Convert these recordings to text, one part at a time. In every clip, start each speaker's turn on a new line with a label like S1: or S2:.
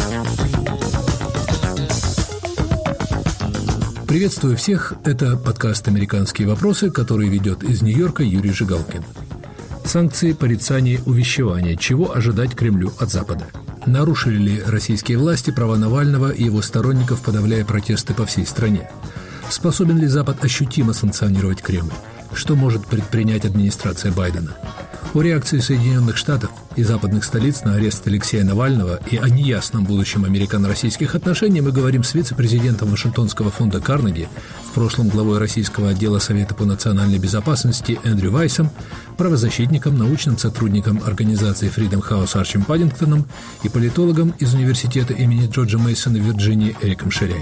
S1: Приветствую всех. Это подкаст «Американские вопросы», который ведет из Нью-Йорка Юрий Жигалкин. Санкции, порицание, увещевание. Чего ожидать Кремлю от Запада? Нарушили ли российские власти права Навального и его сторонников, подавляя протесты по всей стране? Способен ли Запад ощутимо санкционировать Кремль? Что может предпринять администрация Байдена? О реакции Соединенных Штатов и западных столиц на арест Алексея Навального и о неясном будущем американо-российских отношений мы говорим с вице-президентом Вашингтонского фонда Карнеги, в прошлом главой российского отдела Совета по национальной безопасности Эндрю Вайсом, правозащитником, научным сотрудником организации Freedom House Арчем Паддингтоном и политологом из университета имени Джорджа Мейсона в Вирджинии Эриком Шеряевым.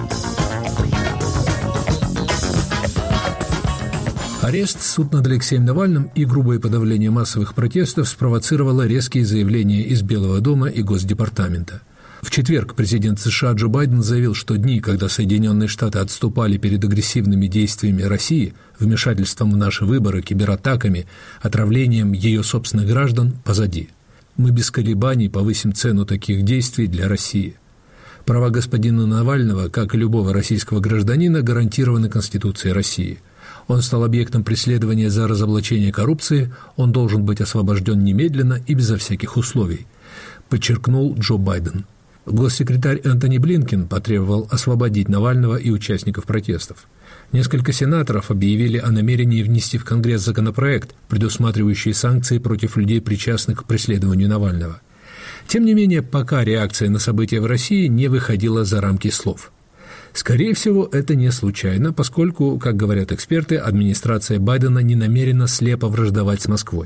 S1: Арест, суд над Алексеем Навальным и грубое подавление массовых протестов спровоцировало резкие заявления из Белого дома и Госдепартамента. В четверг президент США Джо Байден заявил, что дни, когда Соединенные Штаты отступали перед агрессивными действиями России, вмешательством в наши выборы, кибератаками, отравлением ее собственных граждан, позади. Мы без колебаний повысим цену таких действий для России. Права господина Навального, как и любого российского гражданина, гарантированы Конституцией России. Он стал объектом преследования за разоблачение коррупции, он должен быть освобожден немедленно и безо всяких условий, подчеркнул Джо Байден. Госсекретарь Энтони Блинкен потребовал освободить Навального и участников протестов. Несколько сенаторов объявили о намерении внести в Конгресс законопроект, предусматривающий санкции против людей, причастных к преследованию Навального. Тем не менее, пока реакция на события в России не выходила за рамки слов. Скорее всего, это не случайно, поскольку, как говорят эксперты, администрация Байдена не намерена слепо враждовать с Москвой.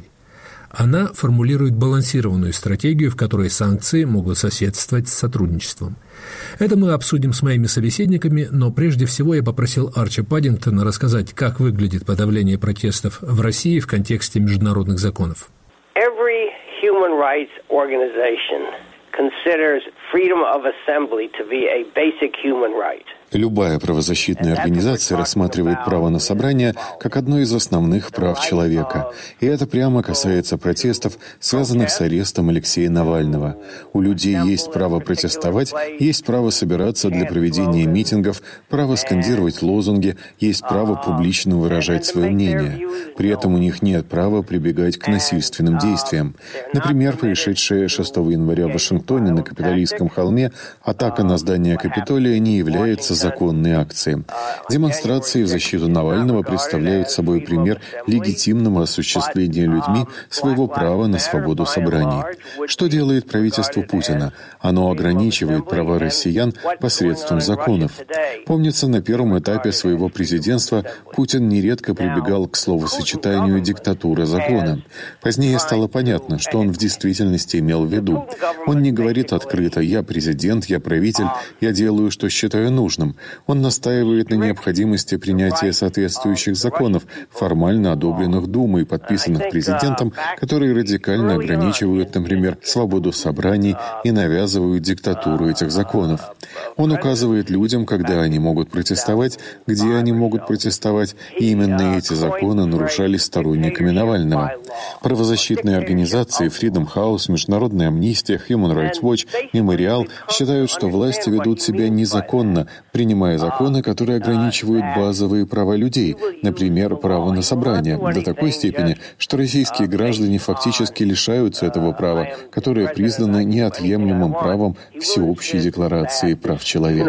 S1: Она формулирует балансированную стратегию, в которой санкции могут соседствовать с сотрудничеством. Это мы обсудим с моими собеседниками, но прежде всего я попросил Арча Паддингтона рассказать, как выглядит подавление протестов в России в контексте международных законов.
S2: Every human rights organization considers freedom of assembly to be a basic human right.
S3: Любая правозащитная организация рассматривает право на собрание как одно из основных прав человека. И это прямо касается протестов, связанных с арестом Алексея Навального. У людей есть право протестовать, есть право собираться для проведения митингов, право скандировать лозунги, есть право публично выражать свое мнение. При этом у них нет права прибегать к насильственным действиям. Например, происшедшая 6 января в Вашингтоне на Капитолийском холме атака на здание Капитолия не является законной акции. Демонстрации в защиту Навального представляют собой пример легитимного осуществления людьми своего права на свободу собраний. Что делает правительство Путина? Оно ограничивает права россиян посредством законов. Помнится, на первом этапе своего президентства Путин нередко прибегал к словосочетанию «диктатура закона». Позднее стало понятно, что он в действительности имел в виду. Он не говорит открыто «я президент, я правитель, я делаю, что считаю нужным». Он настаивает на необходимости принятия соответствующих законов, формально одобренных Думой и подписанных президентом, которые радикально ограничивают, например, свободу собраний и навязывают диктатуру этих законов. Он указывает людям, когда они могут протестовать, где они могут протестовать, и именно эти законы нарушались сторонниками Навального. Правозащитные организации Freedom House, Международная амнистия, Human Rights Watch, Мемориал считают, что власти ведут себя незаконно, принимая законы, которые ограничивают базовые права людей, например, право на собрание, до такой степени, что российские граждане фактически лишаются этого права, которое признано неотъемлемым правом Всеобщей декларации прав человека.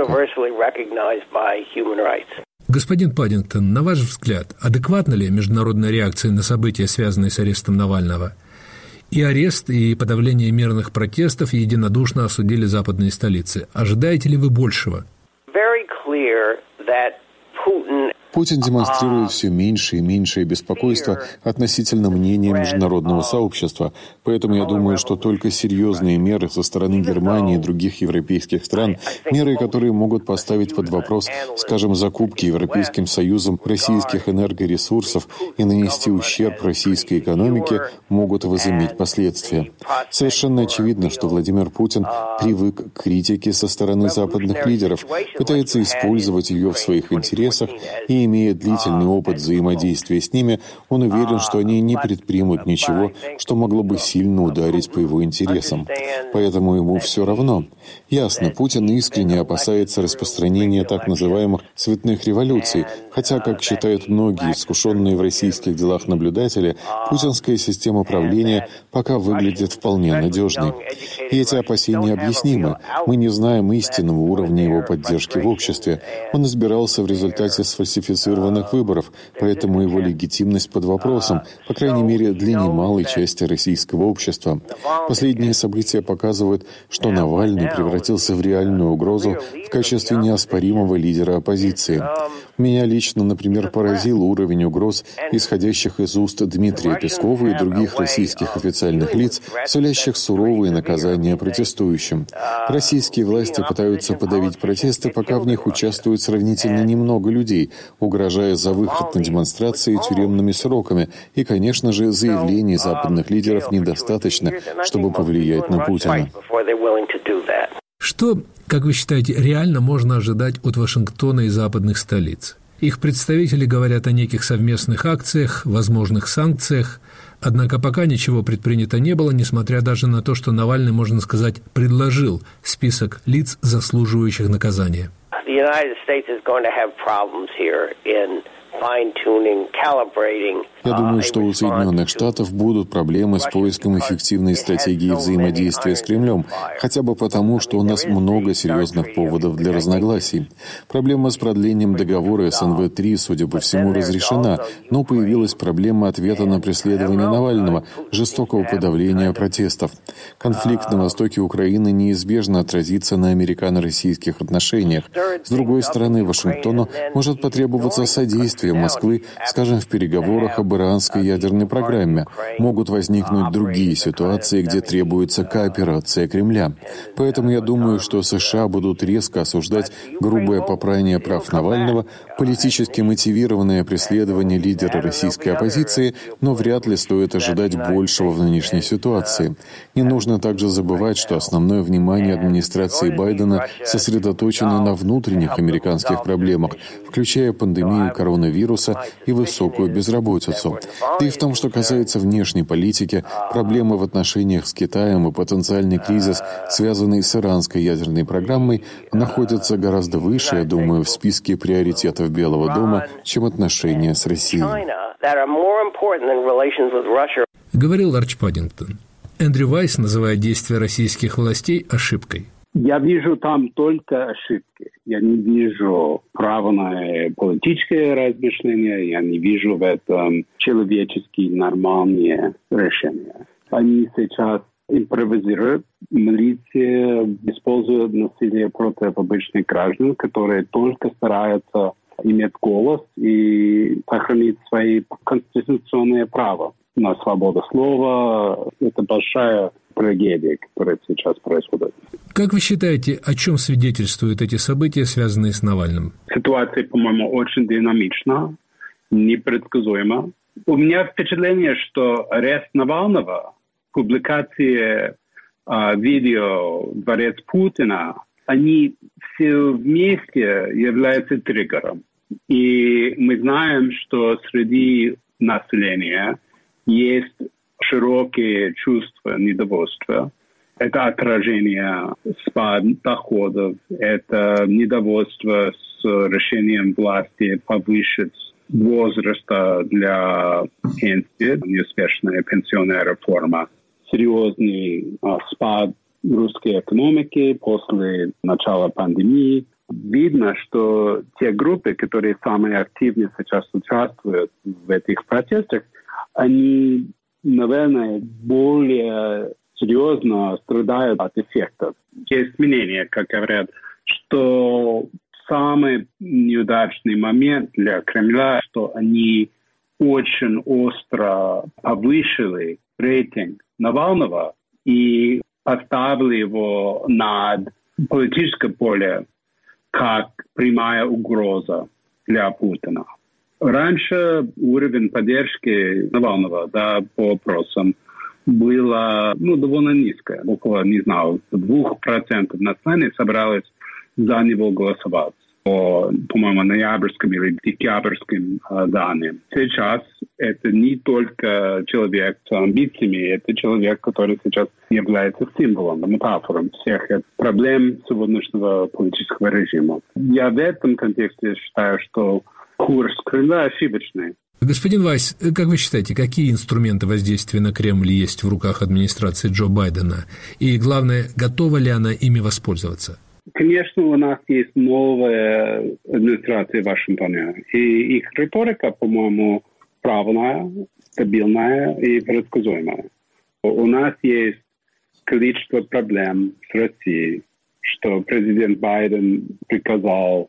S1: Господин Паддингтон, на ваш взгляд, адекватна ли международная реакция на события, связанные с арестом Навального? И арест, и подавление мирных протестов единодушно осудили западные столицы. Ожидаете ли вы большего?
S3: Путин демонстрирует все меньше и меньшее беспокойство относительно мнения международного сообщества. Поэтому я думаю, что только серьезные меры со стороны Германии и других европейских стран, меры, которые могут поставить под вопрос, скажем, закупки Европейским Союзом российских энергоресурсов и нанести ущерб российской экономике, могут возыметь последствия. Совершенно очевидно, что Владимир Путин привык к критике со стороны западных лидеров, пытается использовать ее в своих интересах и имея длительный опыт взаимодействия с ними, он уверен, что они не предпримут ничего, что могло бы сильно ударить по его интересам. Поэтому ему все равно. Ясно, Путин искренне опасается распространения так называемых «цветных революций», хотя, как считают многие искушенные в российских делах наблюдатели, путинская система правления пока выглядит вполне надежной. И эти опасения объяснимы. Мы не знаем истинного уровня его поддержки в обществе. Он избирался в результате сфальсифицированных выборов, поэтому его легитимность под вопросом, по крайней мере, для немалой части российского общества. Последние события показывают, что Навальный превратился в реальную угрозу в качестве неоспоримого лидера оппозиции. Меня лично, например, поразил уровень угроз, исходящих из уст Дмитрия Пескова и других российских официальных лиц, сулящих суровые наказания протестующим. Российские власти пытаются подавить протесты, пока в них участвует сравнительно немного людей, угрожая за выход на демонстрации тюремными сроками. И, конечно же, заявлений западных лидеров недостаточно, чтобы повлиять на Путина.
S1: Что, как вы считаете, реально можно ожидать от Вашингтона и западных столиц? Их представители говорят о неких совместных акциях, возможных санкциях, однако пока ничего предпринято не было, несмотря даже на то, что Навальный, можно сказать, предложил список лиц, заслуживающих наказания.
S3: Я думаю, что у Соединенных Штатов будут проблемы с поиском эффективной стратегии взаимодействия с Кремлем, хотя бы потому, что у нас много серьезных поводов для разногласий. Проблема с продлением договора СНВ-3, судя по всему, разрешена, но появилась проблема ответа на преследование Навального, жестокого подавления протестов. Конфликт на востоке Украины неизбежно отразится на американо-российских отношениях. С другой стороны, Вашингтону может потребоваться содействие Москвы, скажем, в переговорах об иранской ядерной программе. Могут возникнуть другие ситуации, где требуется кооперация Кремля. Поэтому я думаю, что США будут резко осуждать грубое попрание прав Навального, политически мотивированное преследование лидера российской оппозиции, но вряд ли стоит ожидать большего в нынешней ситуации. Не нужно также забывать, что основное внимание администрации Байдена сосредоточено на внутренних американских проблемах, включая пандемию коронавируса и высокую безработицу. Да и в том, что касается внешней политики, проблемы в отношениях с Китаем и потенциальный кризис, связанный с иранской ядерной программой, находятся гораздо выше, я думаю, в списке приоритетов Белого дома, чем отношения с Россией.
S1: Говорил Арч Паддингтон. Эндрю Вайс называет действия российских властей ошибкой.
S4: Я вижу там только ошибки. Я не вижу права на политическое размышление, я не вижу в этом человеческие нормальные решения. Они сейчас импровизируют, милиция использует насилие против обычных граждан, которые только стараются иметь голос и сохранить свои конституционные права на свободу слова. Это большая трагедия, которая сейчас происходит.
S1: Как вы считаете, о чем свидетельствуют эти события, связанные с Навальным?
S4: Ситуация, по-моему, очень динамична, непредсказуема. У меня впечатление, что арест Навального, публикация видео «Дворец Путина», они все вместе являются триггером. И мы знаем, что среди населения есть широкие чувства недовольства. Это отражение спад доходов, это недовольство с решением власти повысить возраст для пенсии, неуспешная пенсионная реформа, серьезный спад русской экономики после начала пандемии. Видно, что те группы, которые самые активно сейчас участвуют в этих протестах, они, наверное, более серьезно страдают от эффектов. Есть мнение, как говорят, что самый неудачный момент для Кремля, что они очень остро повысили рейтинг Навального и поставили его над политическое поле как прямая угроза для Путина. Раньше уровень поддержки Навального по вопросам было довольно низкое. Около, 2% населения собралось за него голосовать. по-моему, ноябрьским или декабрьским данным. Сейчас это не только человек с амбициями, это человек, который сейчас является символом, метафором всех проблем сегодняшнего политического режима. Я в этом контексте считаю, что курс Кремля ошибочный.
S1: Господин Вайс, как вы считаете, какие инструменты воздействия на Кремль есть в руках администрации Джо Байдена? И, главное, готова ли она ими воспользоваться?
S4: Конечно, у нас есть новая администрация в Вашингтоне. И их риторика, по-моему, правильная, стабильная и предсказуемая. У нас есть количество проблем с Россией, что президент Байден приказал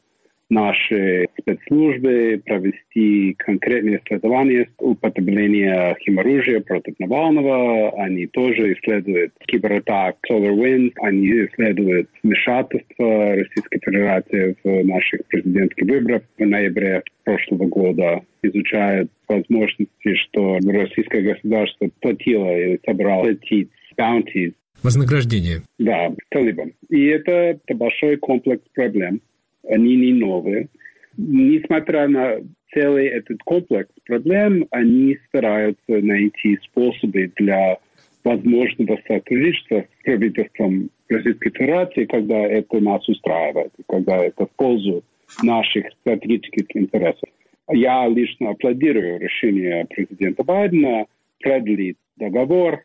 S4: наши спецслужбы провести конкретные исследования употребления химоружия против Навального. Они тоже исследуют кибератак SolarWinds. Они исследуют вмешательство Российской Федерации в наших президентских выборах в ноябре прошлого года. Изучают возможности, что российское государство платило или собрало платить bounties.
S1: Вознаграждение.
S4: Да, талибам. И это большой комплекс проблем. Они не новые. Несмотря на целый этот комплекс проблем, они стараются найти способы для возможного сотрудничества с правительством Российской Федерации, когда это нас устраивает, когда это в пользу наших стратегических интересов. Я лично аплодирую решение президента Байдена продлить договор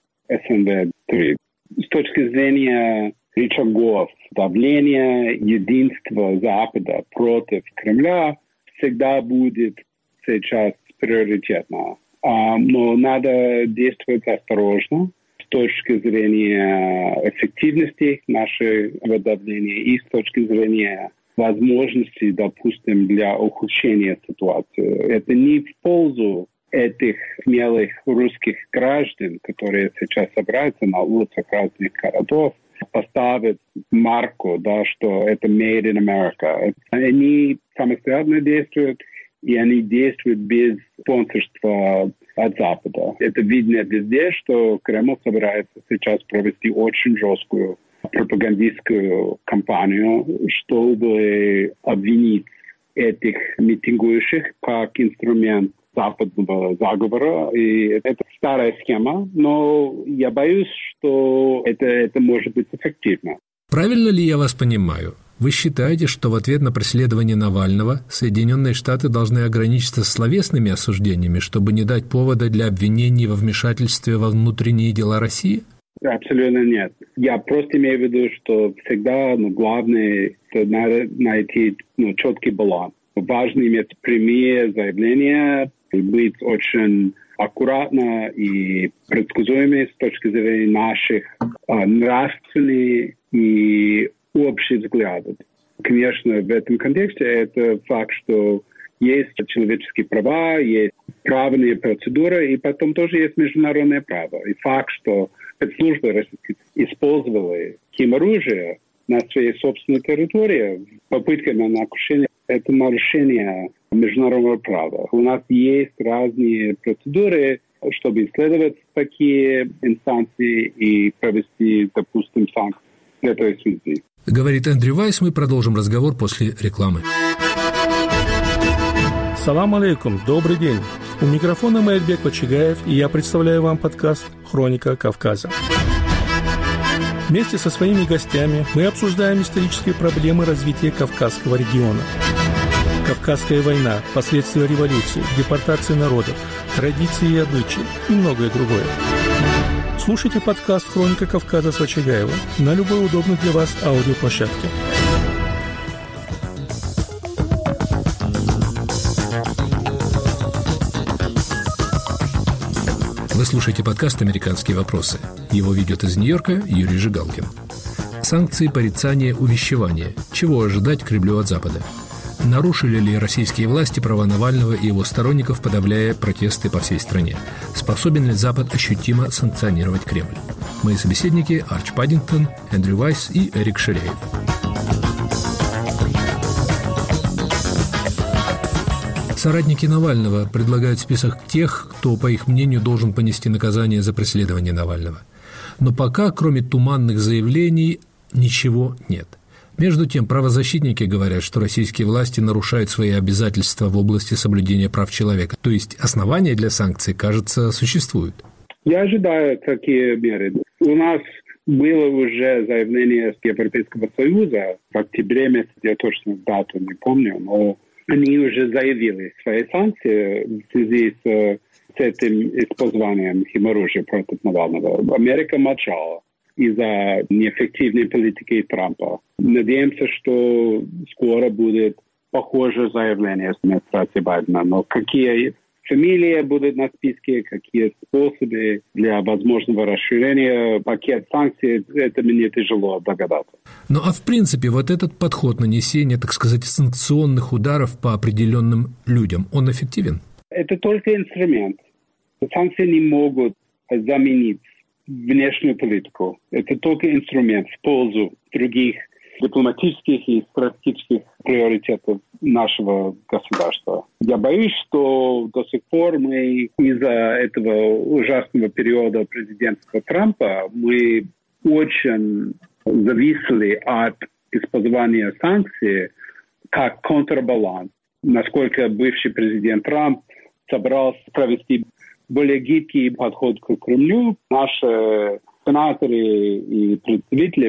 S4: СНВ-3. С точки зрения рычагов давления, единства Запада против Кремля всегда будет сейчас приоритетно. Но надо действовать осторожно с точки зрения эффективности нашего давления и с точки зрения возможностей, допустим, для ухудшения ситуации. Это не в пользу этих смелых русских граждан, которые сейчас собираются на улицах разных городов, поставить марку, да, что это made in America. Они самостоятельно действуют, и они действуют без спонсорства от Запада. Это видно везде, что Кремль собирается сейчас провести очень жесткую пропагандистскую кампанию, чтобы обвинить этих митингующих как инструмент западного заговора. И это старая схема, но я боюсь, что это может быть эффективно.
S1: Правильно ли я вас понимаю? Вы считаете, что в ответ на преследование Навального Соединенные Штаты должны ограничиться словесными осуждениями, чтобы не дать повода для обвинений во вмешательстве во внутренние дела России?
S4: Абсолютно нет. Я просто имею в виду, что всегда главное надо найти четкий баланс. Важно иметь прямые заявления, быть очень аккуратно и предсказуемыми с точки зрения наших нравственных и общих взглядов. Конечно, в этом контексте это факт, что есть человеческие права, есть правные процедуры, и потом тоже есть международное право. И факт, что спецслужбы российские использовали химоружие на своей собственной территории, попытка на нарушение, это нарушение международного права. У нас есть разные процедуры, чтобы исследовать такие инстанции и провести, допустим, санкции в этой связи.
S1: Говорит Эндрю Вайс, мы продолжим разговор после рекламы.
S5: Салам алейкум, добрый день. У микрофона Маэльбек Вачигаев, и я представляю вам подкаст «Хроника Кавказа». Вместе со своими гостями мы обсуждаем исторические проблемы развития Кавказского региона. Кавказская война, последствия революции, депортации народов, традиции и обычаи и многое другое. Слушайте подкаст «Хроника Кавказа» с Вачигаевым на любой удобной для вас аудиоплощадке.
S1: Вы слушаете подкаст «Американские вопросы». Его ведет из Нью-Йорка Юрий Жигалкин. Санкции, порицания, увещевания. Чего ожидать Кремлю от Запада? Нарушили ли российские власти права Навального и его сторонников, подавляя протесты по всей стране? Способен ли Запад ощутимо санкционировать Кремль? Мои собеседники – Арч Паддингтон, Эндрю Вайс и Эрик Ширяев. Соратники Навального предлагают список тех, кто, по их мнению, должен понести наказание за преследование Навального. Но пока, кроме туманных заявлений, ничего нет. Между тем, правозащитники говорят, что российские власти нарушают свои обязательства в области соблюдения прав человека. То есть основания для санкций, кажется, существуют.
S4: Я ожидаю такие меры. У нас было уже заявление Европейского Союза в октябре месяце, я точно дату не помню, но они уже заявили свои санкции в связи с этим использованием химоружия против Навального. Америка молчала из-за неэффективной политики Трампа. Надеемся, что скоро будет похожее заявление с администрации Байдена. Но какие фамилии будут на списке, какие способы для возможного расширения пакета санкций, это мне тяжело догадаться.
S1: Ну а в принципе вот этот подход нанесения, так сказать, санкционных ударов по определенным людям, он эффективен?
S4: Это только инструмент. Санкции не могут заменить внешнюю политику. Это только инструмент в пользу других дипломатических и стратегических приоритетов нашего государства. Я боюсь, что до сих пор мы из-за этого ужасного периода президентства Трампа мы очень зависели от использования санкций как контрбаланс. Насколько бывший президент Трамп собрался провести более гибкий подход к Кремлю, наши сенаторы и представители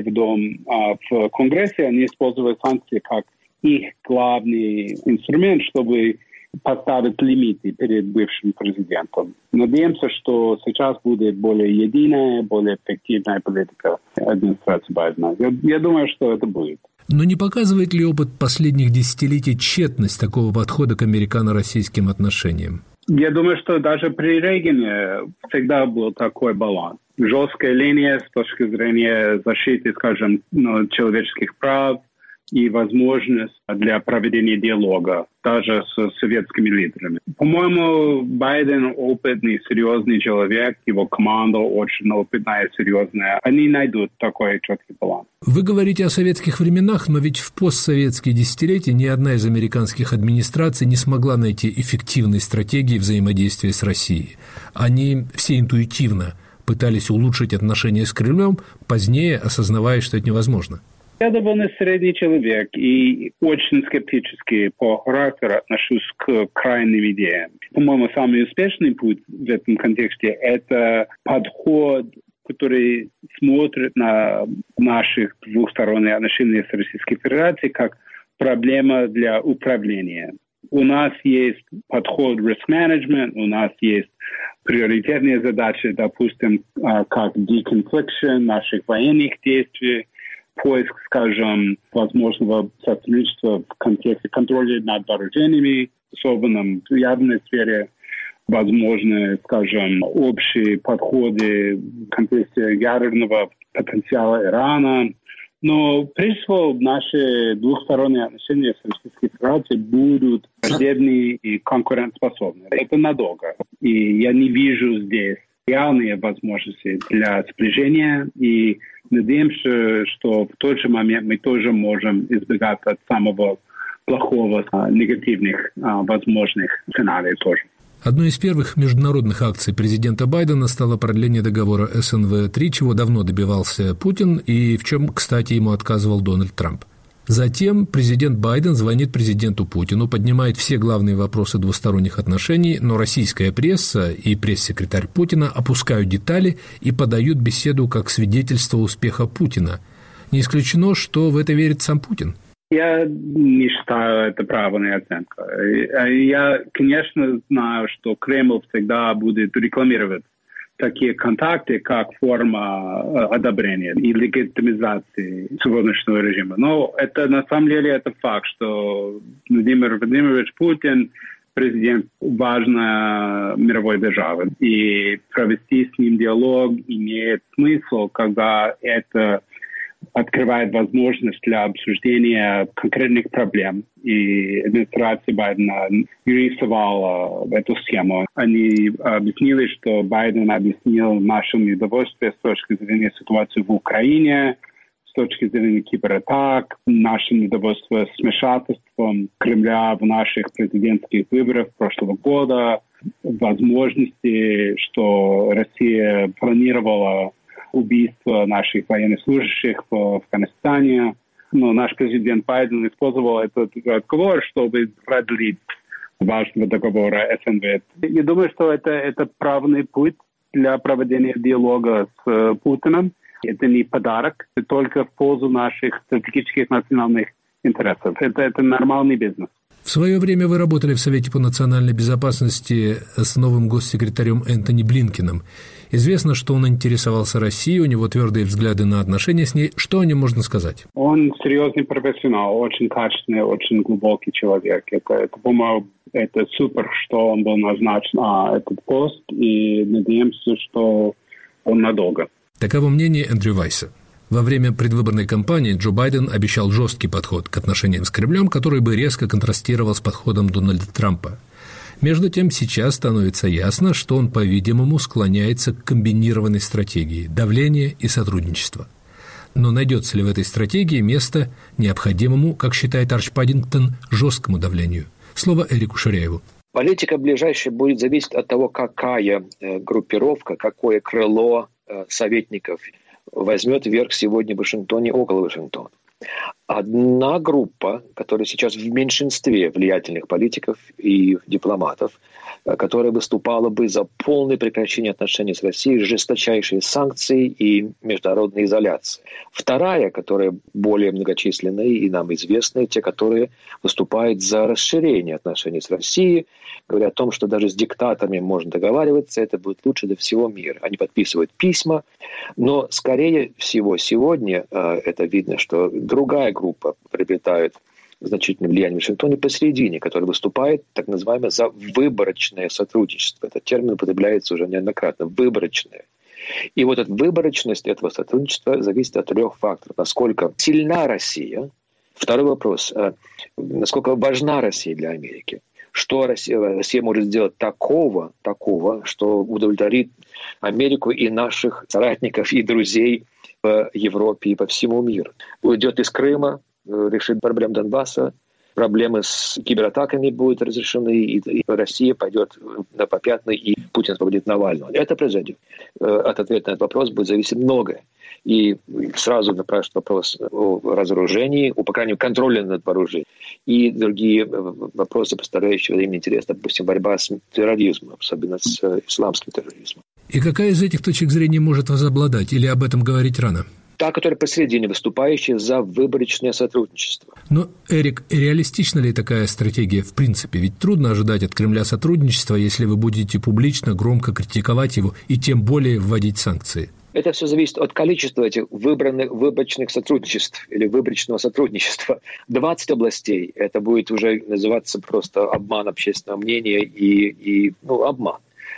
S4: в Конгрессе, они используют санкции как их главный инструмент, чтобы поставить лимиты перед бывшим президентом. Надеемся, что сейчас будет более единая, более эффективная политика администрации Байдена. Я думаю, что это будет.
S1: Но не показывает ли опыт последних десятилетий тщетность такого подхода к американо-российским отношениям?
S4: Я думаю, что даже при Рейгане всегда был такой баланс. Жесткая линия с точки зрения защиты, скажем, человеческих прав и возможность для проведения диалога, даже с советскими лидерами. По-моему, Байден опытный, серьезный человек, его команда очень опытная, серьезная. Они найдут такой четкий баланс.
S1: Вы говорите о советских временах, но ведь в постсоветские десятилетия ни одна из американских администраций не смогла найти эффективной стратегии взаимодействия с Россией. Они все интуитивно пытались улучшить отношения с Кремлем, позднее осознавая, что это невозможно.
S4: Я довольно средний человек и очень скептически по характеру отношусь к крайним идеям. По-моему, самый успешный путь в этом контексте – это подход, который смотрит на наших двухсторонние отношения с Российской Федерацией как проблема для управления. У нас есть подход risk management, у нас есть приоритетные задачи, допустим, как deconfliction наших военных действий, поиск, скажем, возможного сотрудничества в контексте контроля над вооружениями, особенно в ядерной сфере, возможно, скажем, общие подходы в контексте ядерного потенциала Ирана. Но, прежде всего, наши двухсторонние отношения с Российской Федерацией будут враждебные и конкурентоспособны. Это надолго. И я не вижу здесь реальные возможности для сближения. И надеемся, что в тот же момент мы тоже можем избегать от самого плохого, негативных возможных сценариев тоже.
S1: Одной из первых международных акций президента Байдена стало продление договора СНВ-3, чего давно добивался Путин и в чем, кстати, ему отказывал Дональд Трамп. Затем президент Байден звонит президенту Путину, поднимает все главные вопросы двусторонних отношений, но российская пресса и пресс-секретарь Путина опускают детали и подают беседу как свидетельство успеха Путина. Не исключено, что в это верит сам Путин.
S4: Я не считаю это правильной оценкой. Я, конечно, знаю, что Кремль всегда будет рекламировать такие контакты, как форма одобрения и легитимизации сегодняшнего режима. Но это на самом деле это факт, что Владимир Владимирович Путин президент важной мировой державы. И провести с ним диалог имеет смысл, когда это открывает возможность для обсуждения конкретных проблем. И администрация Байдена рисовала эту схему. Они объяснили, что Байден объяснил наше недовольство с точки зрения ситуации в Украине, с точки зрения кибератак, наше недовольство с вмешательством Кремля в наших президентских выборах прошлого года, возможности, что Россия планировала убийство наших военнослужащих в Афганистане. наш президент Байден использовал этот разговор, чтобы продлить важного договора СНВ. Я думаю, что это правильный путь для проведения диалога с Путиным. Это не подарок, это только в пользу наших стратегических национальных интересов. Это нормальный бизнес.
S1: В свое время вы работали в Совете по национальной безопасности с новым госсекретарем Энтони Блинкеном. Известно, что он интересовался Россией, у него твердые взгляды на отношения с ней. Что о нем можно сказать?
S4: Он серьезный профессионал, очень качественный, очень глубокий человек. По-моему, это супер, что он был назначен на этот пост, и надеемся, что он надолго.
S1: Таково мнение Эндрю Вайса. Во время предвыборной кампании Джо Байден обещал жесткий подход к отношениям с Кремлем, который бы резко контрастировал с подходом Дональда Трампа. Между тем, сейчас становится ясно, что он, по-видимому, склоняется к комбинированной стратегии – давления и сотрудничества. Но найдется ли в этой стратегии место необходимому, как считает Арч Паддингтон, жесткому давлению? Слово Эрику Ширяеву.
S6: Политика ближайшая будет зависеть от того, какая группировка, какое крыло советников возьмет верх сегодня в Вашингтоне, около Вашингтона. Одна группа, которая сейчас в меньшинстве влиятельных политиков и дипломатов, которая выступала бы за полное прекращение отношений с Россией, жесточайшие санкции и международная изоляция. Вторая, которая более многочисленная и нам известная, те, которые выступают за расширение отношений с Россией, говоря о том, что даже с диктаторами можно договариваться, это будет лучше для всего мира. Они подписывают письма, но, скорее всего, сегодня это видно, что другая группа приобретает значительное влияние в Вашингтоне посередине, который выступает так называемое за выборочное сотрудничество. Этот термин употребляется уже неоднократно. Выборочное. И вот эта выборочность этого сотрудничества зависит от 3 факторов. Насколько сильна Россия. Второй вопрос. Насколько важна Россия для Америки. Что Россия может сделать такого, что удовлетворит Америку и наших соратников и друзей в Европе и по всему миру. Уйдет из Крыма, решит проблему Донбасса, проблемы с кибератаками будут разрешены, и Россия пойдет на попятный, и Путин освободит Навального. Это произойдет. От ответа на этот вопрос будет зависеть многое. И сразу напрашивает вопрос о разоружении, о, по крайней мере, контроле над вооружением. И другие вопросы, представляющие временный интерес, допустим, борьба с терроризмом, особенно с исламским терроризмом.
S1: И какая из этих точек зрения может возобладать, или об этом говорить рано?
S6: Та, которая посередине, выступающая за выборочное сотрудничество.
S1: Но, Эрик, реалистична ли такая стратегия в принципе? Ведь трудно ожидать от Кремля сотрудничества, если вы будете публично, громко критиковать его и тем более вводить санкции.
S6: Это все зависит от количества этих выборочных сотрудничеств или выборочного сотрудничества. 20 областей – это будет уже называться просто обман общественного мнения и обман.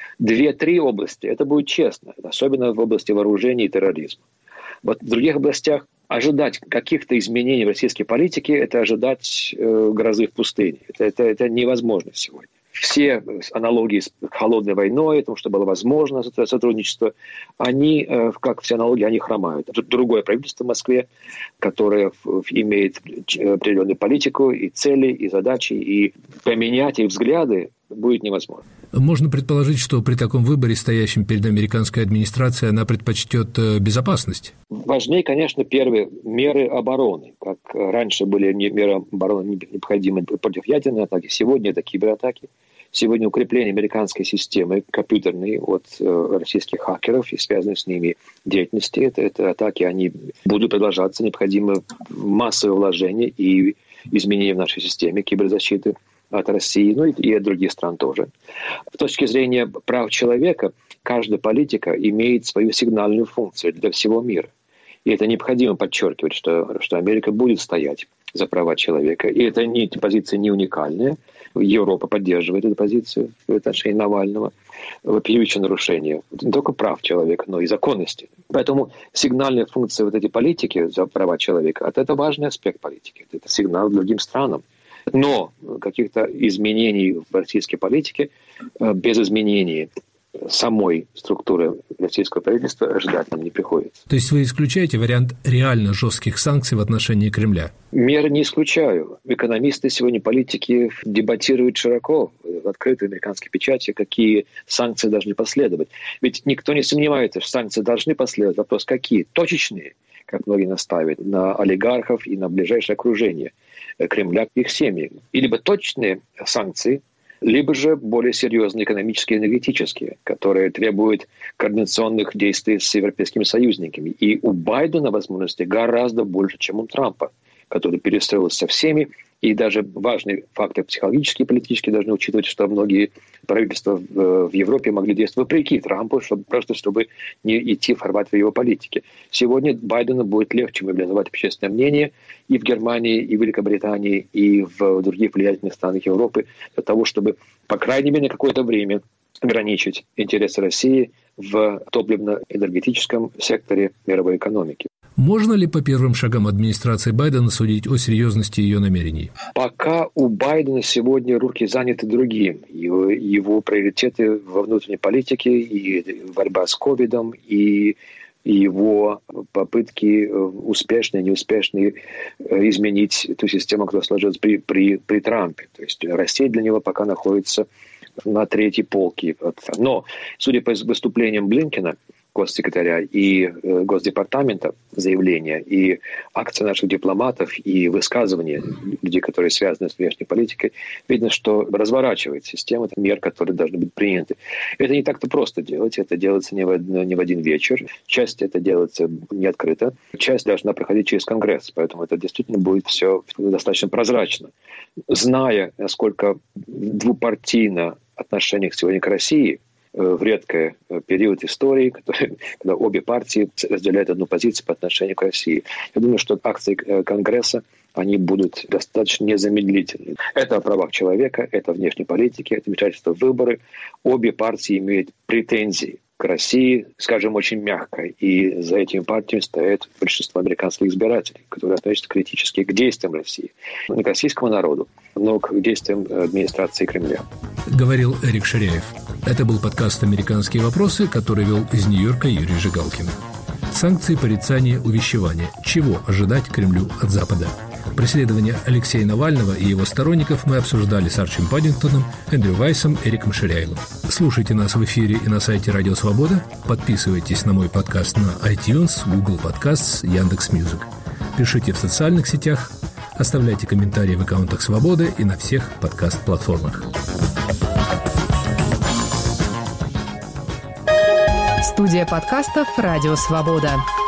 S6: 2-3 области – это будет честно, особенно в области вооружений и терроризма. Вот в других областях ожидать каких-то изменений в российской политике – это ожидать грозы в пустыне. Это невозможно сегодня. Все аналогии с холодной войной, о том, что было возможно сотрудничество, они, как все аналогии, они хромают. Другое правительство в Москве, которое имеет определенную политику и цели, и задачи, и поменять их взгляды будет невозможно.
S1: Можно предположить, что при таком выборе, стоящем перед американской администрацией, она предпочтет безопасность?
S6: Важнее, конечно, первые меры обороны. Как раньше были меры обороны необходимы против ядерной атаки, сегодня это кибератаки. Сегодня укрепление американской системы компьютерной от российских хакеров и связанной с ними деятельности. Это атаки, они будут продолжаться. Необходимы массовые вложения и изменения в нашей системе киберзащиты от России, и от других стран тоже. С точки зрения прав человека, каждая политика имеет свою сигнальную функцию для всего мира. И это необходимо подчеркивать, что Америка будет стоять за права человека. И это позиция не уникальная. Европа поддерживает эту позицию в отношении Навального. Вопиющее нарушение не только прав человека, но и законности. Поэтому сигнальная функция вот этой политики за права человека – это важный аспект политики. Это сигнал другим странам. Но каких-то изменений в российской политике без изменений самой структуры российского правительства ожидать нам не приходится.
S1: То есть вы исключаете вариант реально жестких санкций в отношении Кремля?
S6: Меры не исключаю. Экономисты сегодня, политики дебатируют широко в открытой американской печати, какие санкции должны последовать. Ведь никто не сомневается, что санкции должны последовать. Вопрос какие? Точечные, как многие настаивают, на олигархов и на ближайшее окружение Кремля к их семьям. И либо точные санкции, либо же более серьезные экономические и энергетические, которые требуют координационных действий с европейскими союзниками. И у Байдена возможностей гораздо больше, чем у Трампа, который перестроился со всеми. И даже важные факторы психологические и политические должны учитывать, что многие правительства в Европе могли действовать вопреки Трампу, чтобы не идти в формат в его политике. Сегодня Байдену будет легче мобилизовать общественное мнение и в Германии, и в Великобритании, и в других влиятельных странах Европы для того, чтобы, по крайней мере, на какое-то время ограничить интересы России в топливно-энергетическом секторе мировой экономики.
S1: Можно ли по первым шагам администрации Байдена судить о серьезности ее намерений?
S6: Пока у Байдена сегодня руки заняты другим. Его приоритеты во внутренней политике и борьба с ковидом, и его попытки успешные, неуспешные изменить ту систему, которая сложилась при Трампе. То есть Россия для него пока находится на третьей полке. Но, судя по выступлениям Блинкена, госсекретаря, и Госдепартамента заявления, и акции наших дипломатов, и высказывания людей, которые связаны с внешней политикой, видно, что разворачивает система мер, которые должны быть приняты. Это не так-то просто делать, это делается не в один вечер. Часть это делается не открыто, часть должна проходить через Конгресс, поэтому это действительно будет все достаточно прозрачно. Зная, насколько двупартийно отношение сегодня к России, в редкий период истории, когда обе партии разделяют одну позицию по отношению к России. Я думаю, что акции Конгресса, они будут достаточно незамедлительны. Это о правах человека, это о внешней политике, это вмешательство в выборы. Обе партии имеют претензии к России, скажем, очень мягко. И за этими партиями стоит большинство американских избирателей, которые относятся критически к действиям России. Не к российскому народу, но к действиям администрации Кремля.
S1: Говорил Эрик Ширяев. Это был подкаст «Американские вопросы», который вел из Нью-Йорка Юрий Жигалкин. Санкции, порицание, увещевание. Чего ожидать Кремлю от Запада? Преследование Алексея Навального и его сторонников мы обсуждали с Арчи Паддингтоном, Эндрю Вайсом, Эриком Ширяевым. Слушайте нас в эфире и на сайте Радио Свобода. Подписывайтесь на мой подкаст на iTunes, Google Podcasts, Яндекс.Мьюзик. Пишите в социальных сетях, оставляйте комментарии в аккаунтах Свободы и на всех подкаст-платформах.
S7: Студия подкастов «Радио Свобода».